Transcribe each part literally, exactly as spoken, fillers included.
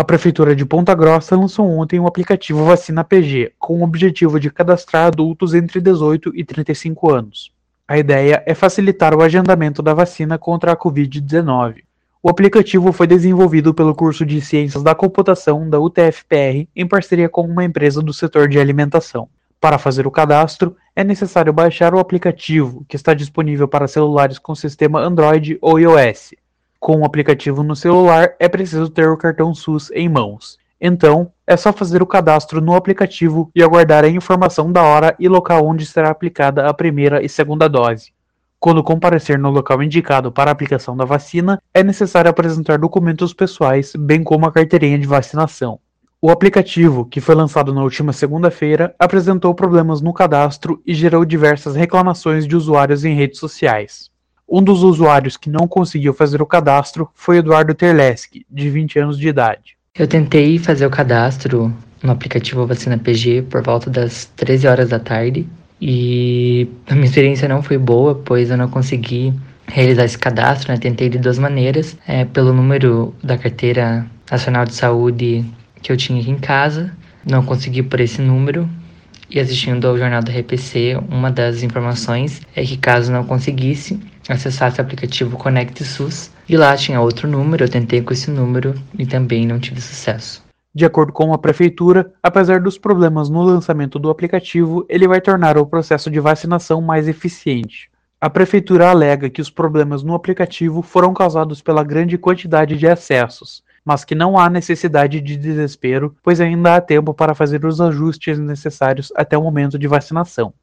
A Prefeitura de Ponta Grossa lançou ontem o aplicativo Vacina P G, com o objetivo de cadastrar adultos entre dezoito e trinta e cinco anos. A ideia é facilitar o agendamento da vacina contra a covid dezenove. O aplicativo foi desenvolvido pelo curso de Ciências da Computação da U T F P R em parceria com uma empresa do setor de alimentação. Para fazer o cadastro, é necessário baixar o aplicativo, que está disponível para celulares com sistema Android ou iOS. Com o aplicativo no celular, é preciso ter o cartão SUS em mãos. Então, é só fazer o cadastro no aplicativo e aguardar a informação da hora e local onde será aplicada a primeira e segunda dose. Quando comparecer no local indicado para a aplicação da vacina, é necessário apresentar documentos pessoais, bem como a carteirinha de vacinação. O aplicativo, que foi lançado na última segunda-feira, apresentou problemas no cadastro e gerou diversas reclamações de usuários em redes sociais. Um dos usuários que não conseguiu fazer o cadastro foi Eduardo Terleski, de vinte anos de idade. Eu tentei fazer o cadastro no aplicativo Vacina P G por volta das treze horas da tarde e a minha experiência não foi boa, pois eu não consegui realizar esse cadastro, né? Tentei de duas maneiras, é, pelo número da Carteira Nacional de Saúde que eu tinha aqui em casa, não consegui por esse número. E assistindo ao Jornal da R P C, uma das informações é que caso não conseguisse, acessasse o aplicativo Conecte SUS e lá tinha outro número, eu tentei com esse número e também não tive sucesso. De acordo com a Prefeitura, apesar dos problemas no lançamento do aplicativo, ele vai tornar o processo de vacinação mais eficiente. A Prefeitura alega que os problemas no aplicativo foram causados pela grande quantidade de acessos, mas que não há necessidade de desespero, pois ainda há tempo para fazer os ajustes necessários até o momento de vacinação.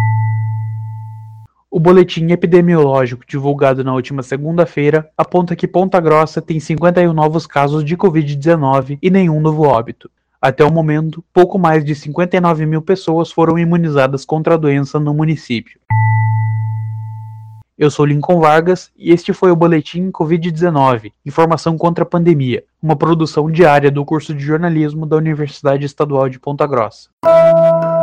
O boletim epidemiológico divulgado na última segunda-feira aponta que Ponta Grossa tem cinquenta e um novos casos de covid dezenove e nenhum novo óbito. Até o momento, pouco mais de cinquenta e nove mil pessoas foram imunizadas contra a doença no município. Eu sou Lincoln Vargas e este foi o Boletim covid dezenove, Informação contra a Pandemia, uma produção diária do curso de jornalismo da Universidade Estadual de Ponta Grossa.